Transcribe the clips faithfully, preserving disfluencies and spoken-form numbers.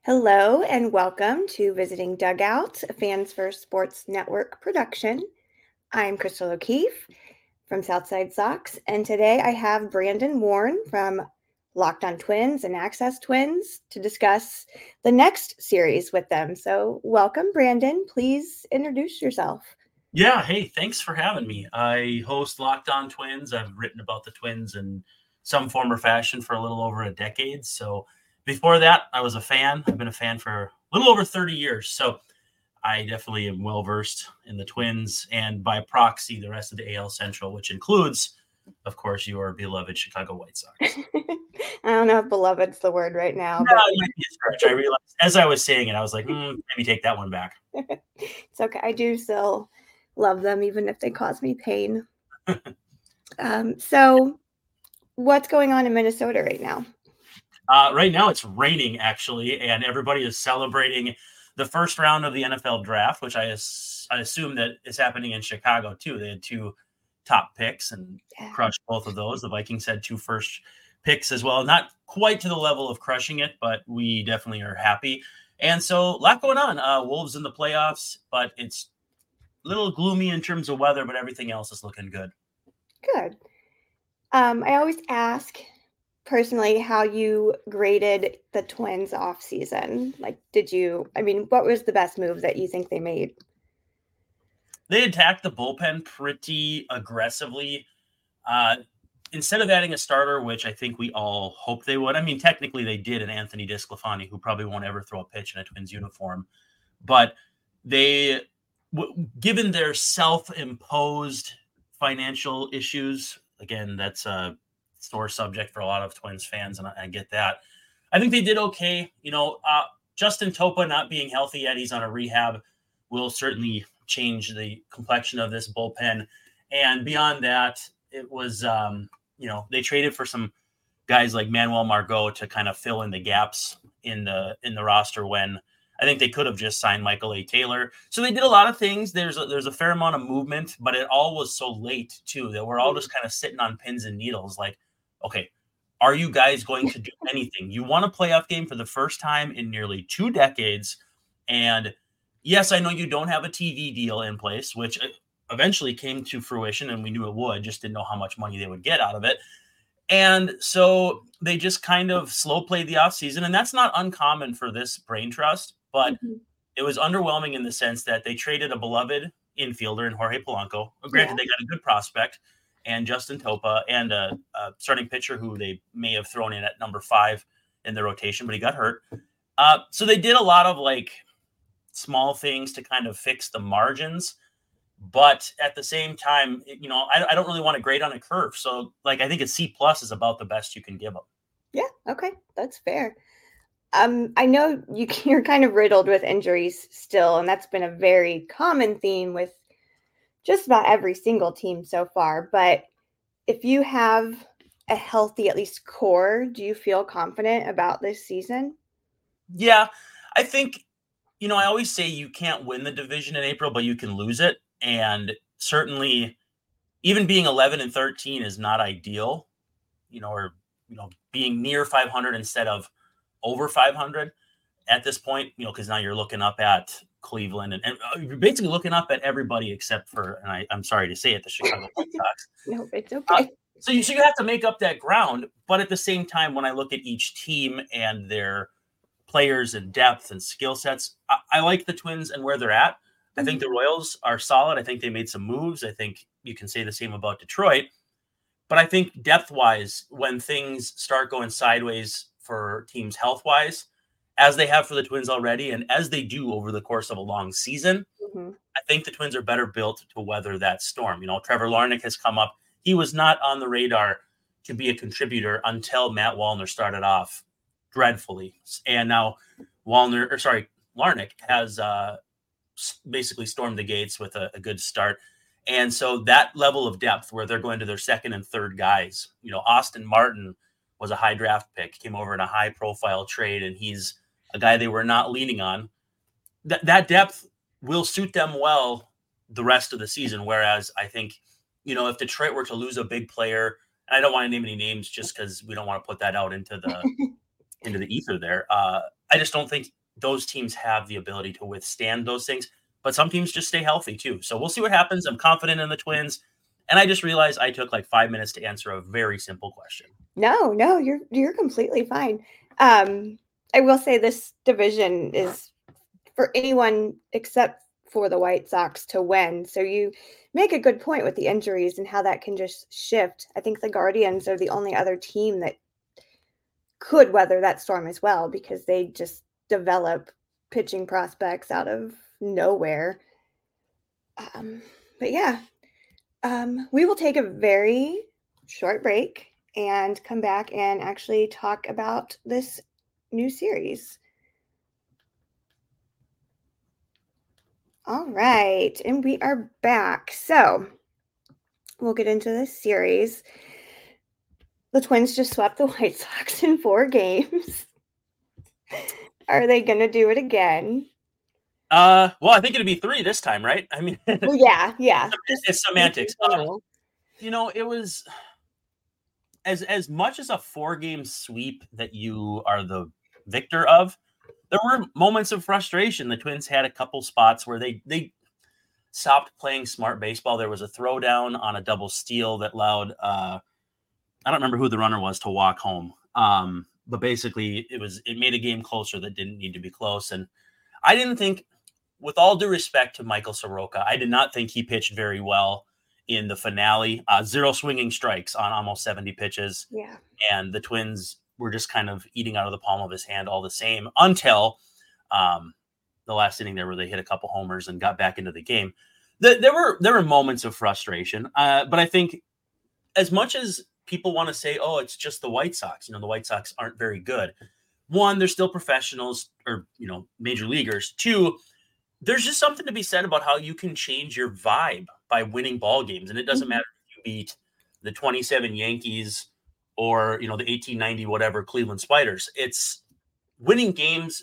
Hello and welcome to Visiting Dugout, a Fans First Sports Network production. I'm Crystal O'Keefe from Southside Sox, and today I have Brandon Warren from Locked On Twins and Access Twins to discuss the next series with them. So welcome, Brandon. Please introduce yourself. Yeah, hey, thanks for having me. I host Locked On Twins. I've written about the Twins in some form or fashion for a little over a decade. So before that, I was a fan. I've been a fan for a little over thirty years. So I definitely am well versed in the Twins and by proxy, the rest of the A L Central, which includes, of course, your beloved Chicago White Sox. I don't know if beloved's the word right now, No, but it might be a stretch. I realized as I was saying it, I was like, hmm, maybe take that one back. it's okay. I do still love them, even if they cause me pain. um, so what's going on in Minnesota right now? Uh, right now it's raining, actually, and everybody is celebrating the first round of the N F L draft, which I, I assume that is happening in Chicago, too. They had two top picks and Yeah. crushed both of those. The Vikings had two first picks as well. Not quite to the level of crushing it, but we definitely are happy. And so a lot going on. Uh, Wolves in the playoffs, but it's a little gloomy in terms of weather, but everything else is looking good. Good. Um, I always ask personally how you graded the Twins off season. Like, did you, I mean, what was the best move that you think they made? They attacked the bullpen pretty aggressively. Uh, instead of adding a starter, which I think we all hoped they would, I mean, technically they did an Anthony DeSclafani, who probably won't ever throw a pitch in a Twins uniform. But they, w- given their self-imposed financial issues, again, that's a sore subject for a lot of Twins fans, and I, I get that. I think they did okay. You know, uh, Justin Topa not being healthy yet, he's on a rehab, will certainly change the complexion of this bullpen. And beyond that, it was, um, you know, they traded for some guys like Manuel Margot to kind of fill in the gaps in the in the roster when I think they could have just signed Michael A. Taylor. So they did a lot of things. There's a, there's a fair amount of movement, but it all was so late too that we're all just kind of sitting on pins and needles. Like, okay, are you guys going to do anything? You won a playoff game for the first time in nearly two decades, and yes, I know you don't have a T V deal in place, which eventually came to fruition, and we knew it would, just didn't know how much money they would get out of it. And so they just kind of slow played the offseason, and that's not uncommon for this brain trust, but mm-hmm. It was underwhelming in the sense that they traded a beloved infielder in Jorge Polanco. Granted, yeah. They got a good prospect and Justin Topa and a, a starting pitcher who they may have thrown in at number five in the rotation, but he got hurt. Uh, so they did a lot of like small things to kind of fix the margins. But at the same time, you know, I, I don't really want to grade on a curve. So, like, I think a C plus is about the best you can give them. Yeah. Okay. That's fair. Um, I know you, you're kind of riddled with injuries still, and that's been a very common theme with just about every single team so far. But if you have a healthy, at least core, do you feel confident about this season? Yeah, I think, you know, I always say you can't win the division in April, but you can lose it. And certainly even being eleven and thirteen is not ideal, you know, or, you know, being near five hundred instead of over five hundred at this point, you know, because now you're looking up at Cleveland and, and you're basically looking up at everybody except for, and I, I'm sorry to say it, the Chicago White Sox. No, it's okay. Uh, so, you, so you have to make up that ground. But at the same time, when I look at each team and their players and depth and skill sets, I, I like the Twins and where they're at. Mm-hmm. I think the Royals are solid. I think they made some moves. I think you can say the same about Detroit. But I think depth-wise, when things start going sideways for teams health-wise, as they have for the Twins already, and as they do over the course of a long season, mm-hmm. I think the Twins are better built to weather that storm. You know, Trevor Larnach has come up. He was not on the radar to be a contributor until Matt Wallner started off dreadfully. And now Wallner, or sorry, Larnach has uh, basically stormed the gates with a, a good start. And so that level of depth where they're going to their second and third guys, you know, Austin Martin was a high draft pick, came over in a high profile trade, and he's a guy they were not leaning on. That that depth will suit them well the rest of the season. Whereas I think, you know, if Detroit were to lose a big player, and I don't want to name any names just because we don't want to put that out into the into the ether there. Uh, I just don't think those teams have the ability to withstand those things. But some teams just stay healthy too. So we'll see what happens. I'm confident in the Twins. And I just realized I took like five minutes to answer a very simple question. No, no, you're you're completely fine. Um, I will say this division is for anyone except for the White Sox to win. So you make a good point with the injuries and how that can just shift. I think the Guardians are the only other team that could weather that storm as well, because they just develop pitching prospects out of nowhere. Um, but yeah, um, we will take a very short break and come back and actually talk about this new series. All right, and we are back. So we'll get into this series. The Twins just swept the White Sox in four games. Are they going to do it again? Uh, well, I think it'd be three this time, right? I mean, well, yeah, yeah. It's, it's semantics. Uh, you know, it was as as much as a four-game sweep that you are the victor of. There were moments of frustration. The Twins had a couple spots where they they stopped playing smart baseball. There was a throwdown on a double steal that allowed uh, I don't remember who the runner was to walk home. Um, but basically, it was it made a game closer that didn't need to be close. And I didn't think, with all due respect to Michael Soroka, I did not think he pitched very well in the finale. Uh, zero swinging strikes on almost seventy pitches. Yeah, and the Twins were just kind of eating out of the palm of his hand all the same until um, the last inning there where they hit a couple homers and got back into the game. The, there were there were moments of frustration, uh, but I think as much as people want to say, oh, it's just the White Sox, you know, the White Sox aren't very good. One, they're still professionals or, you know, major leaguers. Two, there's just something to be said about how you can change your vibe by winning ball games. And it doesn't mm-hmm. matter if you beat the twenty-seven Yankees or, you know, the eighteen ninety, whatever, Cleveland Spiders. It's winning games,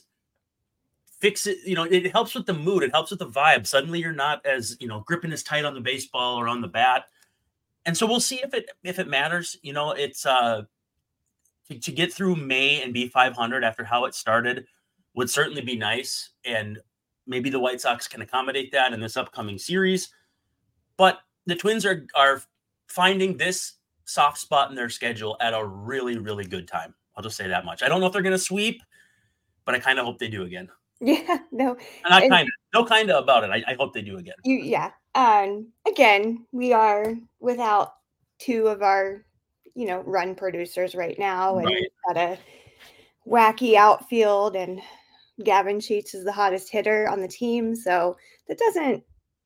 fix it. You know, it helps with the mood. It helps with the vibe. Suddenly you're not as, you know, gripping as tight on the baseball or on the bat. And so we'll see if it, if it matters. You know, it's uh, to, to get through May and be five hundred after how it started would certainly be nice. And maybe the White Sox can accommodate that in this upcoming series. But the Twins are, are finding this soft spot in their schedule at a really, really good time. I'll just say that much. I don't know if they're going to sweep, but I kind of hope they do again. Yeah, no. Not kind of, no kind of about it. I, I hope they do again. You, yeah. Um, again, we are without two of our, you know, run producers right now. And Right. we've got a wacky outfield, and Gavin Sheets is the hottest hitter on the team. So that doesn't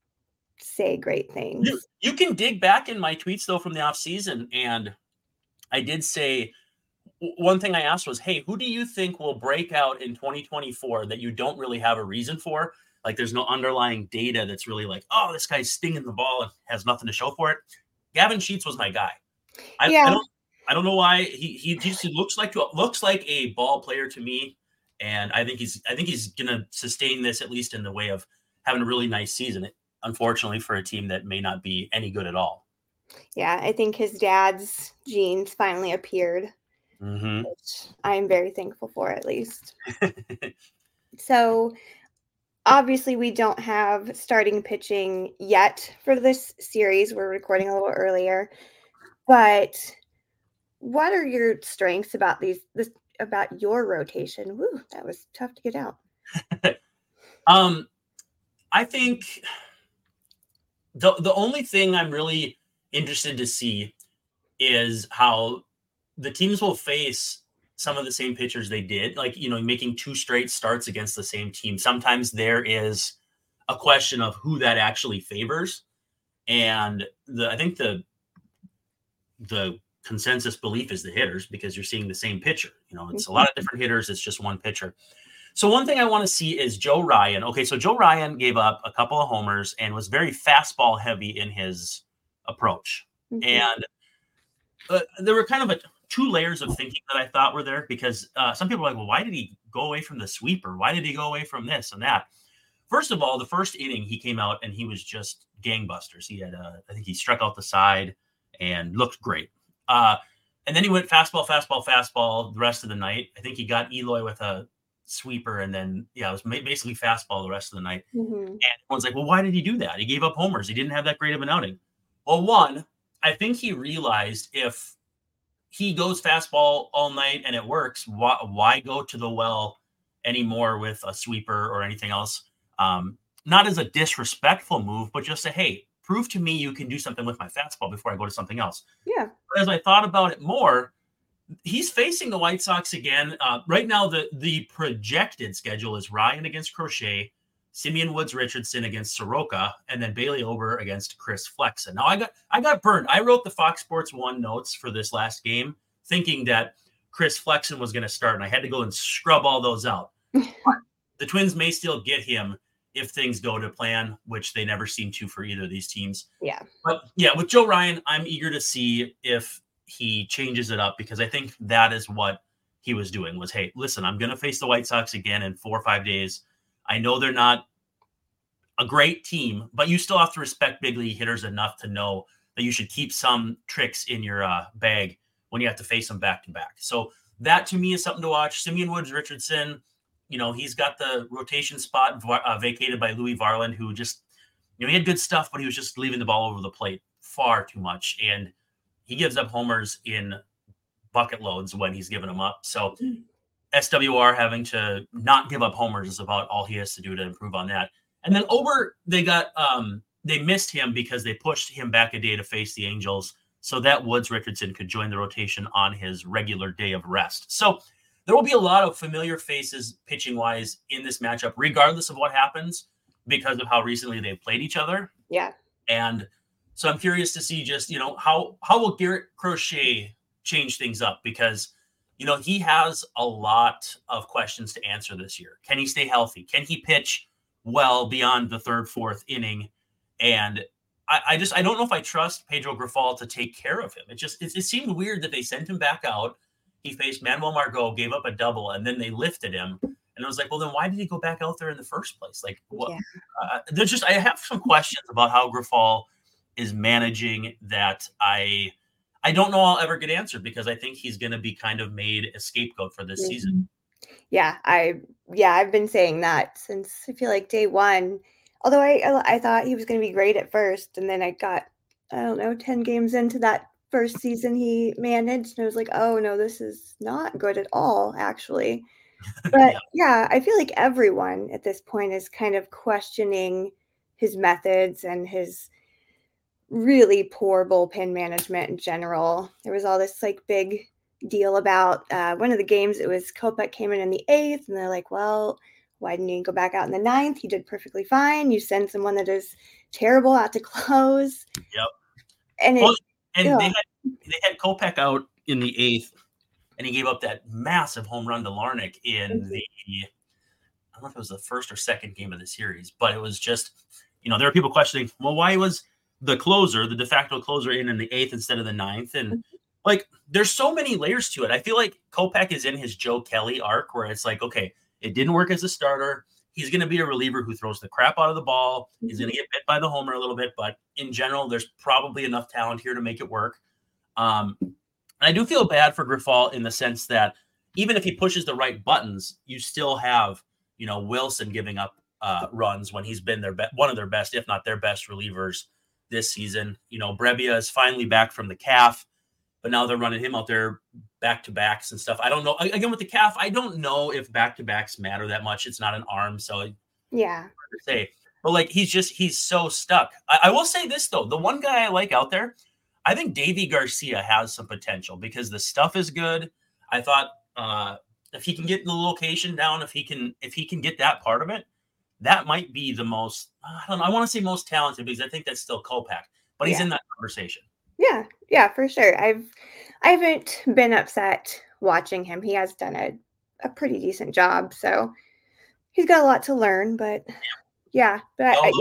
say great things. You, you can dig back in my tweets, though, from the offseason, and I did say one thing I asked was, hey, who do you think will break out in twenty twenty-four that you don't really have a reason for? Like, there's no underlying data that's really like, oh, this guy's stinging the ball and has nothing to show for it. Gavin Sheets was my guy. I, yeah. I don't I don't know why. He he just he looks like looks like a ball player to me. And I think he's I think he's gonna sustain this, at least in the way of having a really nice season. It, unfortunately, for a team that may not be any good at all. Yeah, I think his dad's genes finally appeared, mm-hmm. which I'm very thankful for, at least. So obviously we don't have starting pitching yet for this series. We're recording a little earlier, but what are your strengths about these this about your rotation? Woo, that was tough to get out. um, I think the the only thing I'm really interested to see is how the teams will face some of the same pitchers they did, like, you know, making two straight starts against the same team. Sometimes there is a question of who that actually favors. And the I think the the consensus belief is the hitters, because you're seeing the same pitcher. You know, it's a lot of different hitters. It's just one pitcher. So one thing I want to see is Joe Ryan. Okay, so Joe Ryan gave up a couple of homers and was very fastball heavy in his approach. Mm-hmm. And uh, there were kind of a two layers of thinking that I thought were there, because uh, some people are like, well, why did he go away from the sweeper? Why did he go away from this and that? First of all, the first inning he came out and he was just gangbusters. He had, uh, I think he struck out the side and looked great. Uh, and then he went fastball, fastball, fastball the rest of the night. I think he got Eloy with a sweeper, and then yeah, it was basically fastball the rest of the night. Mm-hmm. And everyone's like, well, why did he do that? He gave up homers. He didn't have that great of an outing. Well, one, I think he realized if he goes fastball all night and it works, why, why go to the well anymore with a sweeper or anything else? Um, not as a disrespectful move, but just say, hey, prove to me you can do something with my fastball before I go to something else. Yeah. But as I thought about it more, he's facing the White Sox again. Uh, right now, the, the projected schedule is Ryan against Crochet, Simeon Woods Richardson against Soroka, and then Bailey Ober against Chris Flexen. Now, I got I got burned. I wrote the Fox Sports One notes for this last game thinking that Chris Flexen was going to start, and I had to go and scrub all those out. The Twins may still get him if things go to plan, which they never seem to for either of these teams. Yeah. But, yeah, with Joe Ryan, I'm eager to see if he changes it up, because I think that is what he was doing was, hey, listen, I'm going to face the White Sox again in four or five days. I know they're not a great team, but you still have to respect big league hitters enough to know that you should keep some tricks in your uh, bag when you have to face them back to back. So that to me is something to watch. Simeon Woods Richardson, you know, he's got the rotation spot uh, vacated by Louis Varland, who just, you know, he had good stuff, but he was just leaving the ball over the plate far too much. And he gives up homers in bucket loads when he's giving them up. So S W R having to not give up homers is about all he has to do to improve on that. And then Ober, they got um, they missed him because they pushed him back a day to face the Angels so that Woods Richardson could join the rotation on his regular day of rest. So there will be a lot of familiar faces pitching-wise in this matchup, regardless of what happens, because of how recently they've played each other. Yeah. And so I'm curious to see just, you know, how how will Garrett Crochet change things up? Because, you know, he has a lot of questions to answer this year. Can he stay healthy? Can he pitch well beyond the third, fourth inning? And I, I just, I don't know if I trust Pedro Grifol to take care of him. It just, it, it seemed weird that they sent him back out. He faced Manuel Margot, gave up a double, and then they lifted him. And I was like, well, then why did he go back out there in the first place? Like, what? Yeah. Uh, there's just, I have some questions about how Grifol is managing that I, I don't know I'll ever get answered, because I think he's going to be kind of made a scapegoat for this mm-hmm. season. Yeah, I yeah, I've been saying that since I feel like day one. Although I I thought he was going to be great at first, and then I got, I don't know, ten games into that first season he managed, and I was like, oh no, this is not good at all, actually. But yeah. yeah, I feel like everyone at this point is kind of questioning his methods and his really poor bullpen management in general. There was all this like big deal about uh, one of the games. It was Kopech came in in the eighth, and they're like, well, why didn't you go back out in the ninth? He did perfectly fine. You send someone that is terrible out to close. Yep. And well, it, and they had they had Kopech out in the eighth, and he gave up that massive home run to Larnach in mm-hmm. the, I don't know if it was the first or second game of the series, but it was just, you know, there were people questioning, well, why was the closer, the de facto closer, in in the eighth instead of the ninth? And mm-hmm. like, there's so many layers to it. I feel like Kopech is in his Joe Kelly arc, where it's like, okay, it didn't work as a starter. He's going to be a reliever who throws the crap out of the ball. Mm-hmm. He's going to get bit by the homer a little bit, but in general, there's probably enough talent here to make it work. Um, and I do feel bad for Grifol in the sense that even if he pushes the right buttons, you still have, you know, Wilson giving up uh, runs when he's been their be- one of their best, if not their best relievers this season. You know, Brebbia is finally back from the calf, but now they're running him out there back-to-backs and stuff. I don't know. Again, with the calf, I don't know if back-to-backs matter that much. It's not an arm, so yeah. Hard to say. But, like, he's just – he's so stuck. I, I will say this, though. The one guy I like out there, I think Davy Garcia has some potential because the stuff is good. I thought uh, if he can get the location down, if he can if he can get that part of it, that might be the most – I don't know. I want to say most talented because I think that's still Kopech, but he's yeah. in that conversation. Yeah, yeah, for sure. I've I haven't been upset watching him. He has done a, a pretty decent job, so he's got a lot to learn. But yeah, but I, I,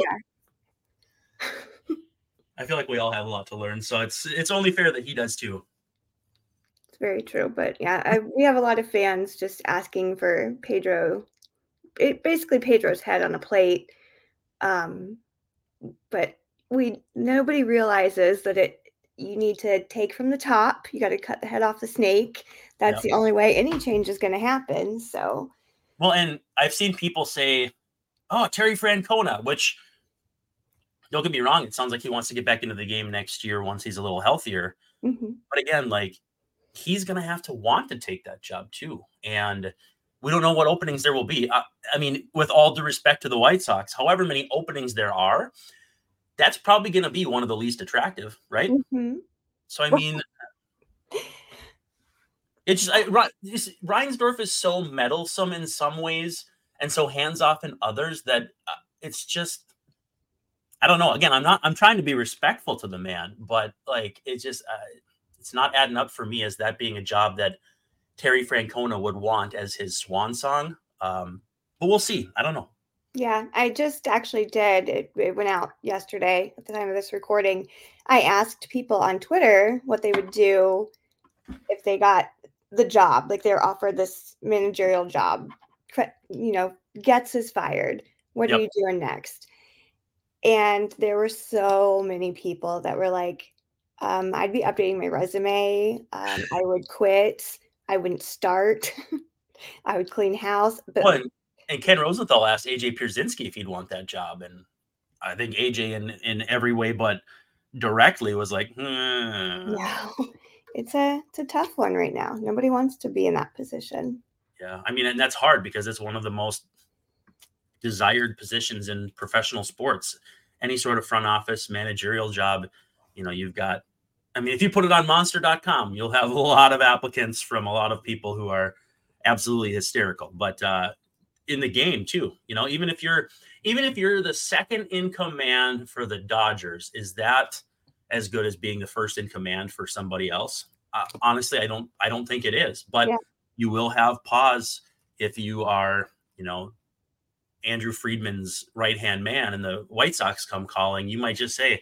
yeah. I feel like we all have a lot to learn, so it's it's only fair that he does too. It's very true, but yeah, I, we have a lot of fans just asking for Pedro, it, basically Pedro's head on a plate, um, but we nobody realizes that it. You need to take from the top. You got to cut the head off the snake. That's yep. the only way any change is going to happen. So Well, and I've seen people say, oh, Terry Francona, which, don't get me wrong, it sounds like he wants to get back into the game next year once he's a little healthier. Mm-hmm. But again, like, he's going to have to want to take that job too. And we don't know what openings there will be. I, I mean, with all due respect to the White Sox, however many openings there are, that's probably going to be one of the least attractive, right? Mm-hmm. So, I mean, it's just, I, just, Reinsdorf is so meddlesome in some ways and so hands-off in others that uh, it's just, I don't know. Again, I'm not, I'm trying to be respectful to the man, but like, it's just, uh, it's not adding up for me as that being a job that Terry Francona would want as his swan song. Um, but we'll see. I don't know. Yeah, I just actually did. It, it went out yesterday at the time of this recording. I asked people on Twitter what they would do if they got the job, like they're offered this managerial job. You know, Getz is fired. What yep. are you doing next? And there were so many people that were like, um, I'd be updating my resume. Um, I would quit. I wouldn't start. I would clean house. But well, and, and Ken Rosenthal asked A J Pierzynski if he'd want that job. And I think A J in, in every way but directly was like, hmm. No, it's a, it's a tough one right now. Nobody wants to be in that position. Yeah. I mean, and that's hard because it's one of the most desired positions in professional sports. Any sort of front office managerial job, you know, you've got, I mean, if you put it on monster dot com, you'll have a lot of applicants from a lot of people who are absolutely hysterical. But uh, in the game too, you know, even if you're, even if you're the second in command for the Dodgers, is that as good as being the first in command for somebody else? Uh, honestly, I don't, I don't think it is, but yeah. You will have pause if you are, you know, Andrew Friedman's right-hand man and the White Sox come calling. You might just say,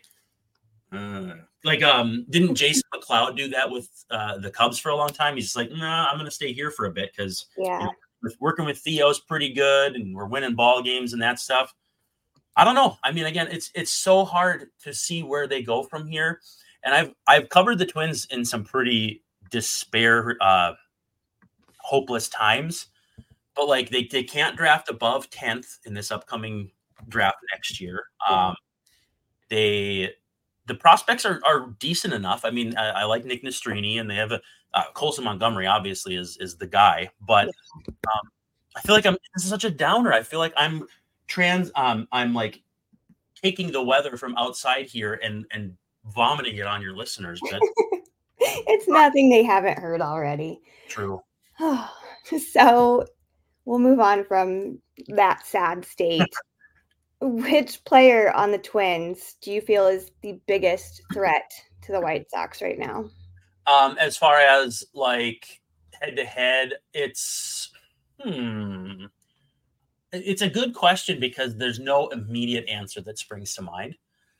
uh, like, um, didn't Jason McLeod do that with uh, the Cubs for a long time? He's just like, no, nah, I'm going to stay here for a bit because yeah. you know, with working with Theo's pretty good and we're winning ball games and that stuff. I don't know. I mean, again, it's it's so hard to see where they go from here. And I've I've covered the Twins in some pretty despair, uh, hopeless times. But like they, they can't draft above tenth in this upcoming draft next year. Yeah. Um, they the prospects are, are decent enough. I mean, I, I like Nick Nastrini, and they have a uh, Colson Montgomery. Obviously, is is the guy. But um, I feel like I'm this is such a downer. I feel like I'm trans. Um, I'm like taking the weather from outside here and and vomiting it on your listeners. But it's nothing they haven't heard already. True. So. We'll move on from that sad state. Which player on the Twins do you feel is the biggest threat to the White Sox right now? Um, as far as like head to head, it's hmm. It's a good question because there's no immediate answer that springs to mind.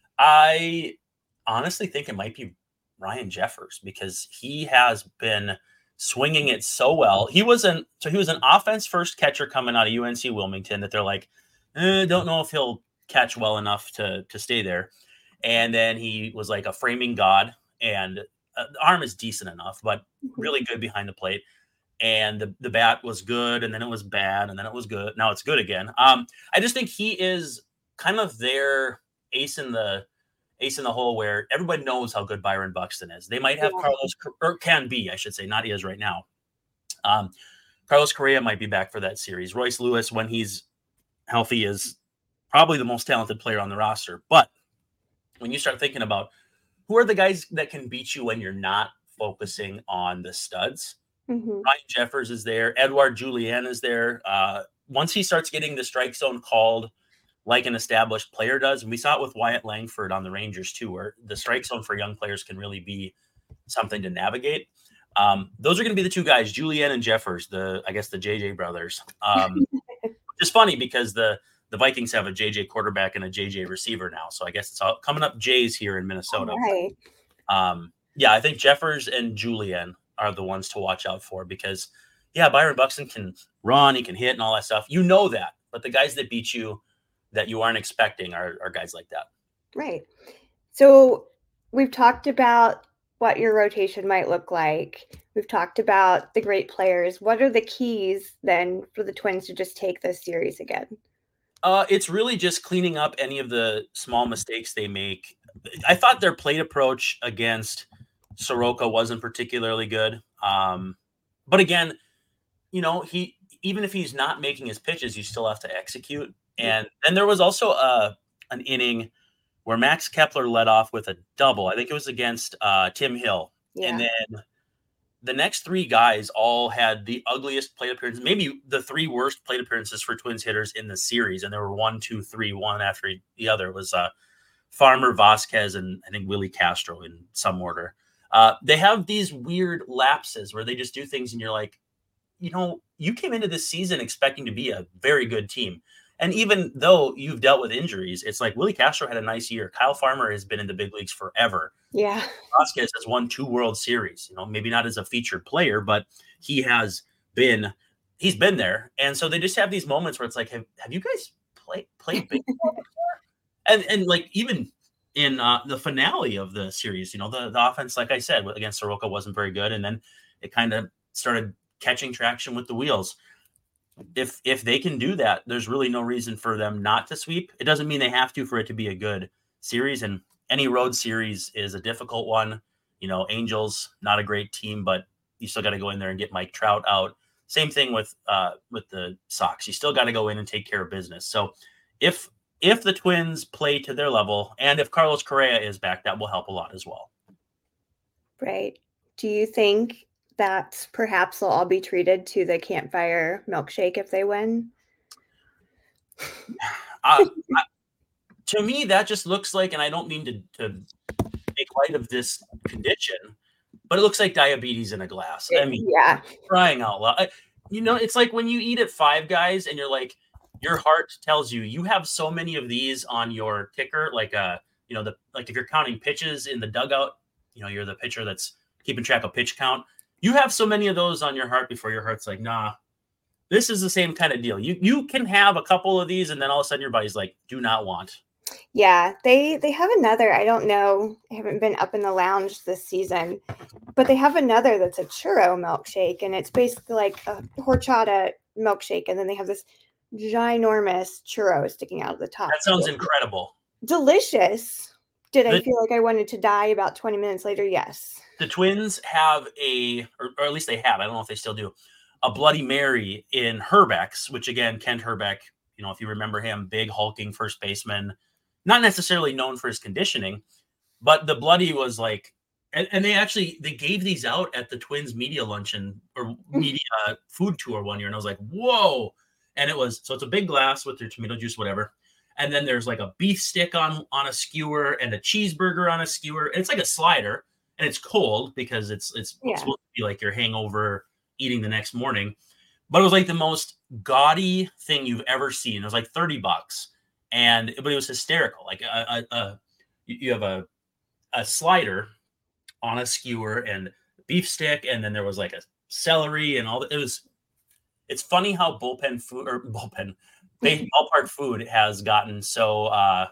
I honestly think it might be Ryan Jeffers because he has been swinging it so well. He was an so he was an offense first catcher coming out of U N C Wilmington that they're like, eh, don't know if he'll catch well enough to to stay there. And then he was like a framing god, and uh, the arm is decent enough, but really good behind the plate. And the, the bat was good, and then it was bad, and then it was good. Now it's good again. Um, I just think he is kind of their ace in the ace in the hole where everybody knows how good Byron Buxton is. They might have yeah. Carlos, or can be, I should say, not is right now. Um, Carlos Correa might be back for that series. Royce Lewis, when he's healthy, is probably the most talented player on the roster. But when you start thinking about who are the guys that can beat you when you're not focusing on the studs, mm-hmm. Ryan Jeffers is there. Edouard Julien is there. Uh, once he starts getting the strike zone called like an established player does. And we saw it with Wyatt Langford on the Rangers too, where the strike zone for young players can really be something to navigate. Um, those are going to be the two guys, Julien and Jeffers, the, I guess the J J brothers. Um, it's funny because the, the Vikings have a J J quarterback and a J J receiver now. So I guess it's all coming up Jays here in Minnesota. Right. Um, yeah, I think Jeffers and Julien are the ones to watch out for because yeah, Byron Buxton can run, he can hit and all that stuff. You know that, but the guys that beat you that you aren't expecting are, are guys like that. Right. So we've talked about what your rotation might look like. We've talked about the great players. What are the keys then for the Twins to just take this series again? Uh, it's really just cleaning up any of the small mistakes they make. I thought their plate approach against Soroka wasn't particularly good. Um, but again, you know, he even if he's not making his pitches, you still have to execute. And then there was also a an inning where Max Kepler led off with a double. I think it was against uh, Tim Hill. Yeah. And then the next three guys all had the ugliest plate appearances, maybe the three worst plate appearances for Twins hitters in the series. And there were one, two, three, one after the other. It was uh, Farmer, Vasquez, and I think Willie Castro in some order. Uh, they have these weird lapses where they just do things and you're like, you know, you came into this season expecting to be a very good team. And even though you've dealt with injuries, it's like Willie Castro had a nice year. Kyle Farmer has been in the big leagues forever. Yeah. Vasquez has won two World Series, you know, maybe not as a featured player, but he has been, he's been there. And so they just have these moments where it's like, have, have you guys play, played baseball before? And, and like, even in uh, the finale of the series, you know, the, the offense, like I said, against Soroka wasn't very good. And then it kind of started catching traction with the wheels. If if they can do that, there's really no reason for them not to sweep. It doesn't mean they have to for it to be a good series. And any road series is a difficult one. You know, Angels, not a great team, but you still got to go in there and get Mike Trout out. Same thing with uh, with the Sox. You still got to go in and take care of business. So if if the Twins play to their level, and if Carlos Correa is back, that will help a lot as well. Right. Do you think that perhaps they'll all be treated to the campfire milkshake if they win? uh, I, to me, that just looks like, and I don't mean to, to make light of this condition, but it looks like diabetes in a glass. I mean, yeah, crying out loud. I, you know, it's like when you eat at Five Guys and you're like, your heart tells you you have so many of these on your ticker, like uh, you know, the like if you're counting pitches in the dugout, you know, you're the pitcher that's keeping track of pitch count. You have so many of those on your heart before your heart's like, nah, this is the same kind of deal. You you can have a couple of these and then all of a sudden your body's like, do not want. Yeah, they they have another. I don't know. I haven't been up in the lounge this season, but they have another that's a churro milkshake, and it's basically like a horchata milkshake, and then they have this ginormous churro sticking out of the top. That sounds incredible. Delicious. Did the, I feel like I wanted to die about twenty minutes later? Yes. The Twins have a, or, or at least they have, I don't know if they still do, a Bloody Mary in Herbeck's, which again, Kent Herbeck, you know, if you remember him, big hulking first baseman, not necessarily known for his conditioning, but the Bloody was like, and, and they actually, they gave these out at the Twins media luncheon or media food tour one year. And I was like, whoa. And it was, so it's a big glass with their tomato juice, whatever. And then there's like a beef stick on, on a skewer and a cheeseburger on a skewer. And it's like a slider and it's cold because it's, it's yeah. supposed to be like your hangover eating the next morning. But it was like the most gaudy thing you've ever seen. It was like thirty bucks. And, but it was hysterical. Like a, a, a you have a, a slider on a skewer and beef stick. And then there was like a celery and all that. It was, it's funny how bullpen food or bullpen ballpark food has gotten so uh,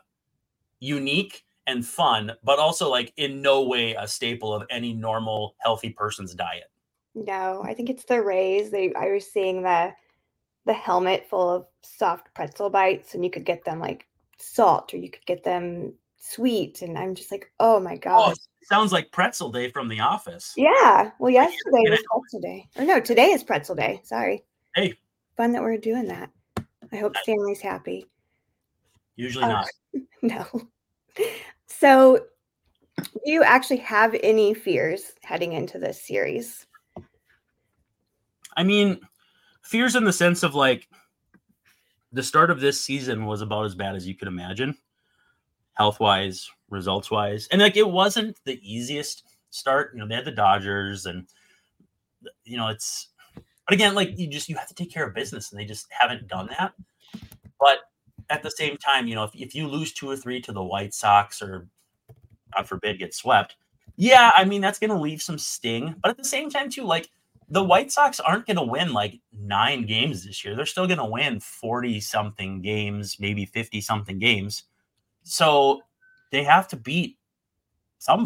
unique and fun, but also like in no way a staple of any normal healthy person's diet. No, I think it's the Rays. They I was seeing the the helmet full of soft pretzel bites, and you could get them like salt or you could get them sweet. And I'm just like, oh my gosh. Oh, sounds like Pretzel Day from The Office. Yeah. Well, yesterday was Pretzel Day. Or no, today is Pretzel Day. Sorry. Hey. Fun that we're doing that. I hope Stanley's happy. Usually not. Uh, no. So do you actually have any fears heading into this series? I mean, fears in the sense of like the start of this season was about as bad as you could imagine, health-wise, results-wise. And like it wasn't the easiest start. You know, they had the Dodgers and, you know, it's, but again, like you just, you have to take care of business and they just haven't done that. But at the same time, you know, if, if you lose two or three to the White Sox or God forbid get swept, yeah, I mean, that's going to leave some sting. But at the same time too, like the White Sox aren't going to win like nine games this year. They're still going to win forty something games, maybe fifty something games. So they have to beat somebody.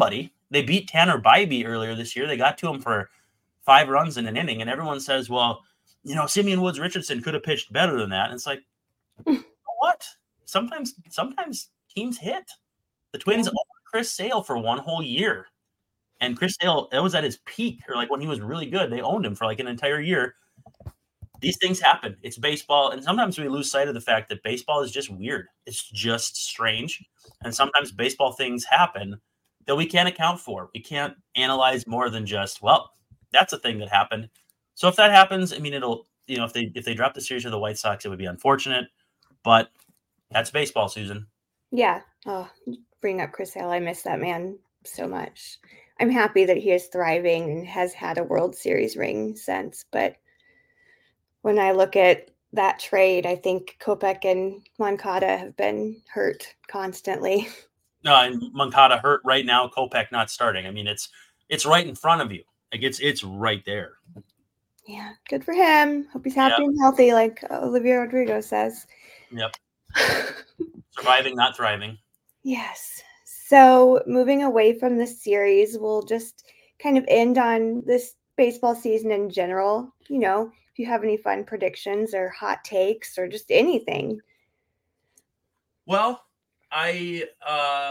they beat Tanner Bybee earlier this year. They got to him for five runs in an inning, and everyone says, well, you know, Simeon Woods Richardson could have pitched better than that. And it's like, what? Sometimes, sometimes teams hit. The Twins yeah. owned Chris Sale for one whole year. And Chris Sale, it was at his peak, or like when he was really good. They owned him for like an entire year. These things happen. It's baseball. And sometimes we lose sight of the fact that baseball is just weird. It's just strange. And sometimes baseball things happen that we can't account for. We can't analyze more than just, well, that's a thing that happened. So if that happens, I mean, it'll, you know, if they if they drop the series to the White Sox, it would be unfortunate. But that's baseball, Susan. Yeah. Oh, bring up Chris Sale. I miss that man so much. I'm happy that he is thriving and has had a World Series ring since. But when I look at that trade, I think Kopech and Moncada have been hurt constantly. No, and Moncada hurt right now. Kopech not starting. I mean, it's it's right in front of you. Like it's it's right there. Yeah, good for him. Hope he's happy yep. and healthy, like Olivia Rodrigo says. Yep. Surviving, not thriving. Yes. So moving away from this series, we'll just kind of end on this baseball season in general. You know, if you have any fun predictions or hot takes or just anything. Well, I uh,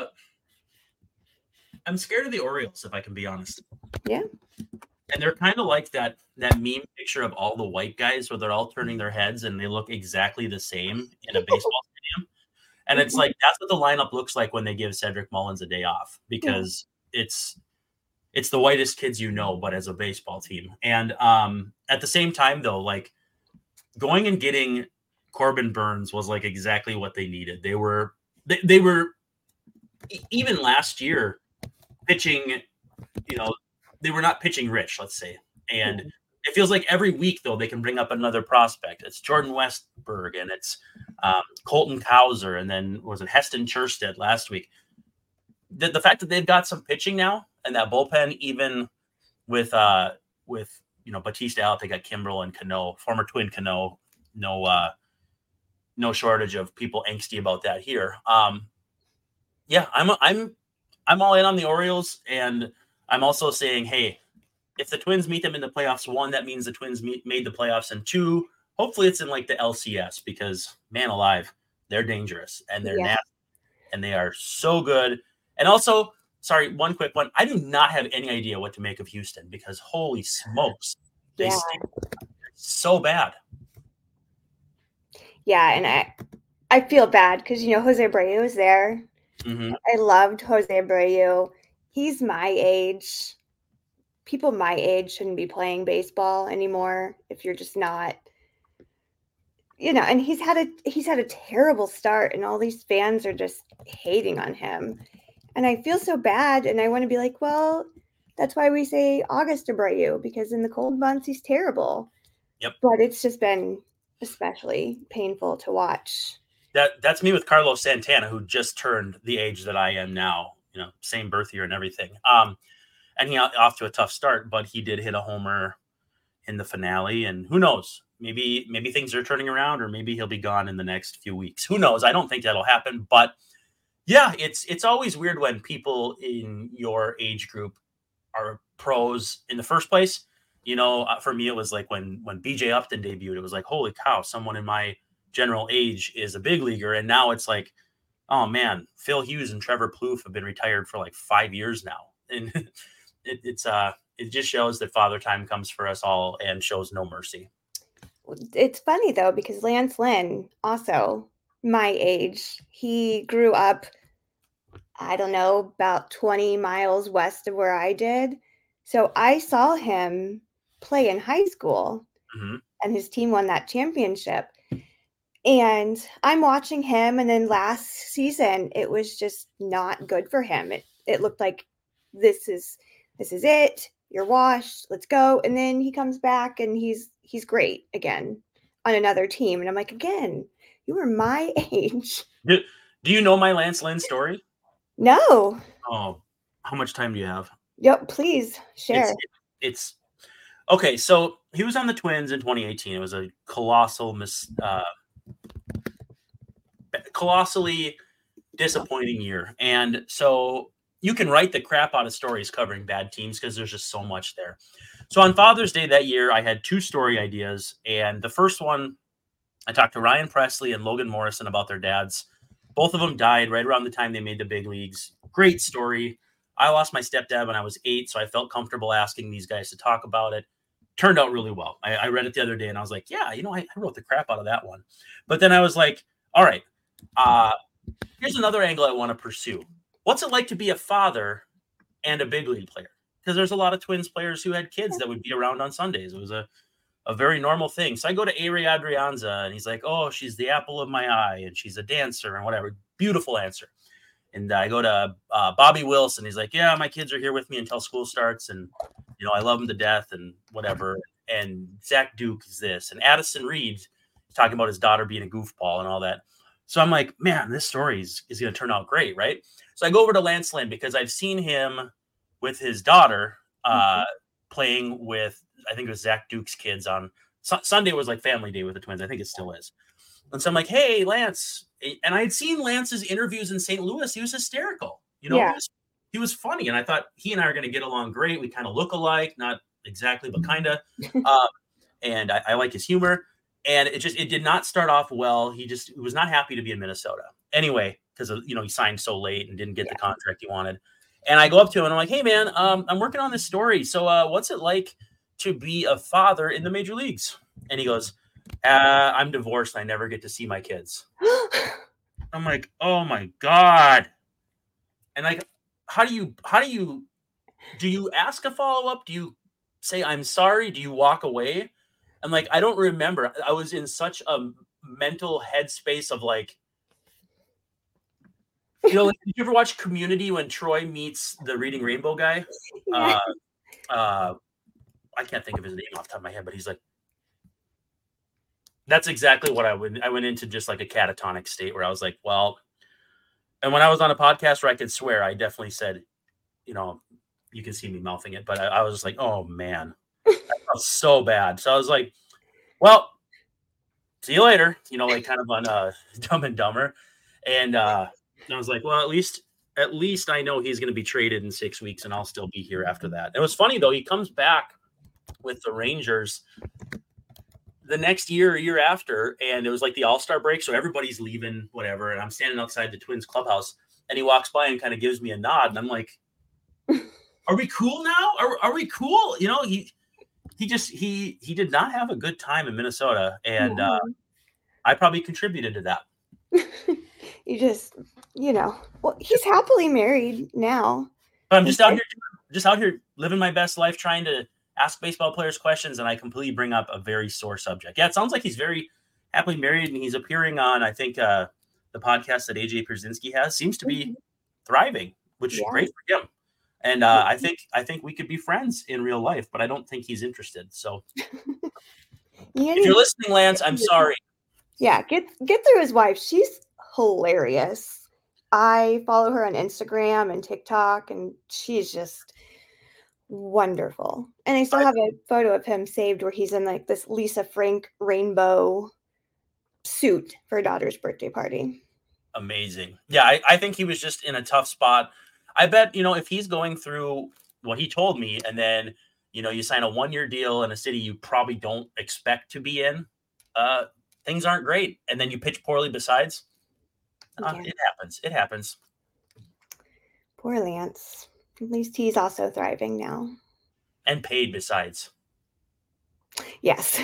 I'm scared of the Orioles, if I can be honest. Yeah. And they're kind of like that that meme picture of all the white guys where they're all turning their heads and they look exactly the same in a baseball stadium. And it's like, that's what the lineup looks like when they give Cedric Mullins a day off, because yeah. it's it's the whitest kids you know, but as a baseball team. And um, at the same time, though, like going and getting Corbin Burnes was like exactly what they needed. They were they, they were even last year pitching, you know, they were not pitching rich, let's say. And mm-hmm. it feels like every week, though, they can bring up another prospect. It's Jordan Westberg and it's um, Colton Cowser. And then was it Heston Kjerstad last week? The, the fact that they've got some pitching now and that bullpen, even with, uh, with you know, Batista out, they got Kimbrel and Cano, former Twin Cano. No, uh, no shortage of people angsty about that here. Um, yeah, I'm, I'm, I'm all in on the Orioles, and I'm also saying, hey, if the Twins meet them in the playoffs, one, that means the Twins meet, made the playoffs, and two, hopefully it's in like the L C S, because man alive, they're dangerous and they're yeah. nasty and they are so good. And also, sorry, one quick one. I do not have any idea what to make of Houston, because holy smokes, they yeah. stink so bad. Yeah, and I I feel bad because, you know, Jose Abreu is there. Mm-hmm. I loved Jose Abreu. He's my age. People my age shouldn't be playing baseball anymore if you're just not, you know, and he's had a he's had a terrible start, and all these fans are just hating on him. And I feel so bad, and I want to be like, well, that's why we say August Abreu, because in the cold months he's terrible. Yep. But it's just been especially painful to watch. That that's me with Carlos Santana, who just turned the age that I am now, you know, same birth year and everything. Um, and he off to a tough start, but he did hit a homer in the finale, and who knows, maybe, maybe things are turning around, or maybe he'll be gone in the next few weeks. Who knows? I don't think that'll happen, but yeah, it's, it's always weird when people in your age group are pros in the first place. You know, for me, it was like when, when B J Upton debuted, it was like, holy cow, someone in my general age is a big leaguer. And now it's like, oh man, Phil Hughes and Trevor Plouffe have been retired for like five years now. And it, it's, uh, it just shows that Father Time comes for us all and shows no mercy. It's funny though, because Lance Lynn, also my age, he grew up, I don't know, about twenty miles west of where I did. So I saw him play in high school, mm-hmm. and his team won that championship. And I'm watching him, and then last season, it was just not good for him. It it looked like this is this is it. You're washed. Let's go. And then he comes back, and he's he's great again on another team. And I'm like, again, you were my age. Do, do you know my Lance Lynn story? No. Oh, how much time do you have? Yep, please share. It's, it's okay. So he was on the Twins in twenty eighteen. It was a colossal mis, uh, colossally disappointing year. And so you can write the crap out of stories covering bad teams because there's just so much there. So on Father's Day that year, I had two story ideas. And the first one, I talked to Ryan Presley and Logan Morrison about their dads. Both of them died right around the time they made the big leagues. Great story. I lost my stepdad when I was eight, so I felt comfortable asking these guys to talk about it. Turned out really well. I, I read it the other day, and I was like, yeah, you know, I, I wrote the crap out of that one. But then I was like, all right, uh, here's another angle I want to pursue. What's it like to be a father and a big league player? Because there's a lot of Twins players who had kids that would be around on Sundays. It was a, a very normal thing. So I go to Avery Adrianza, and he's like, oh, she's the apple of my eye, and she's a dancer and whatever. Beautiful answer. And I go to uh, Bobby Wilson. He's like, yeah, my kids are here with me until school starts. And, you know, I love them to death and whatever. And Zach Duke is this. And Addison Reed talking about his daughter being a goofball and all that. So I'm like, man, this story is, is going to turn out great, right? So I go over to Lance Lynn because I've seen him with his daughter uh, mm-hmm. playing with, I think it was Zach Duke's kids on su- Sunday was like family day with the Twins. I think it still is. And so I'm like, hey, Lance. And I had seen Lance's interviews in Saint Louis. He was hysterical. You know, yeah. he, was, he was funny. And I thought he and I are going to get along great. We kind of look alike, not exactly, but kind of. um, and I, I like his humor. And it just, it did not start off well. He just was not happy to be in Minnesota. Anyway, because, you know, he signed so late and didn't get yeah. the contract he wanted. And I go up to him and I'm like, hey, man, um, I'm working on this story. So uh, what's it like to be a father in the major leagues? And he goes, uh, I'm divorced. And I never get to see my kids. I'm like, oh my God. And like, how do you, how do you, do you ask a follow-up? Do you say, I'm sorry? Do you walk away? I'm like, I don't remember. I was in such a mental headspace of like, you know, like, did you ever watch Community when Troy meets the Reading Rainbow guy? Yeah. Uh, uh, I can't think of his name off the top of my head, but he's like, that's exactly what I would. I went into just like a catatonic state where I was like, well, and when I was on a podcast where I could swear, I definitely said, you know, you can see me mouthing it, but I, I was just like, oh man, that felt so bad. So I was like, well, see you later, you know, like kind of on uh, Dumb and Dumber. And uh, I was like, well, at least, at least I know he's going to be traded in six weeks and I'll still be here after that. It was funny though. He comes back with the Rangers the next year or year after, and it was like the all-star break. So everybody's leaving, whatever. And I'm standing outside the Twins clubhouse and he walks by and kind of gives me a nod. And I'm like, are we cool now? Are, are we cool? You know, he, he just, he, he did not have a good time in Minnesota. And uh, I probably contributed to that. You just, you know, well, he's happily married now. But I'm just out here, just out here living my best life, trying to ask baseball players questions, and I completely bring up a very sore subject. Yeah, it sounds like he's very happily married, and he's appearing on, I think, uh, the podcast that A J Pierzynski has. Seems to be mm-hmm. thriving, which yeah. is great for him. And uh, I think I think we could be friends in real life, but I don't think he's interested. So yeah, if you're listening, Lance, I'm sorry. Yeah, get get through his wife. She's hilarious. I follow her on Instagram and TikTok, and she's just wonderful. And I still have a photo of him saved where he's in like this Lisa Frank rainbow suit for her daughter's birthday party. Amazing. Yeah, I, I think he was just in a tough spot. I bet, you know, if he's going through what he told me, and then, you know, you sign a one-year deal in a city you probably don't expect to be in, uh, things aren't great. And then you pitch poorly besides. Uh, yeah. It happens. It happens. Poor Lance. At least he's also thriving now. And paid besides. Yes.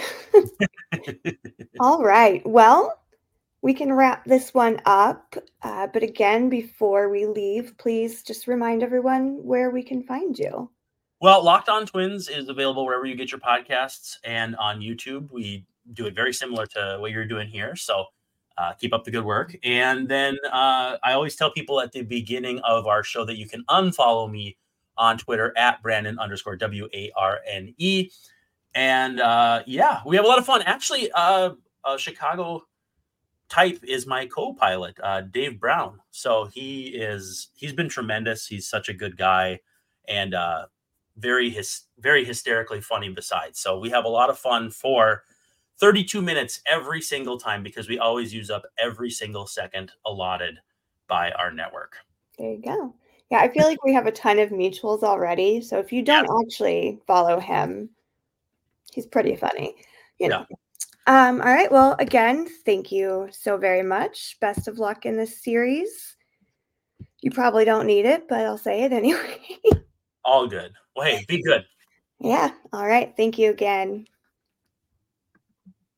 All right. Well, we can wrap this one up. Uh, but again, before we leave, please just remind everyone where we can find you. Well, Locked On Twins is available wherever you get your podcasts and on YouTube. We do it very similar to what you're doing here. So uh, keep up the good work. And then uh, I always tell people at the beginning of our show that you can unfollow me on Twitter at Brandon underscore W A R N E. And uh, yeah, we have a lot of fun. Actually, uh, uh, Chicago Type is my co-pilot, uh, Dave Brown. So he is, he's been tremendous. He's such a good guy and uh, very, his, very hysterically funny besides. So we have a lot of fun for thirty-two minutes every single time because we always use up every single second allotted by our network. There you go. Yeah, I feel like we have a ton of mutuals already. So if you don't Yeah. actually follow him, he's pretty funny, you Yeah. know. Um, all right. Well, again, thank you so very much. Best of luck in this series. You probably don't need it, but I'll say it anyway. All good. Well, hey, be good. Yeah. All right. Thank you again.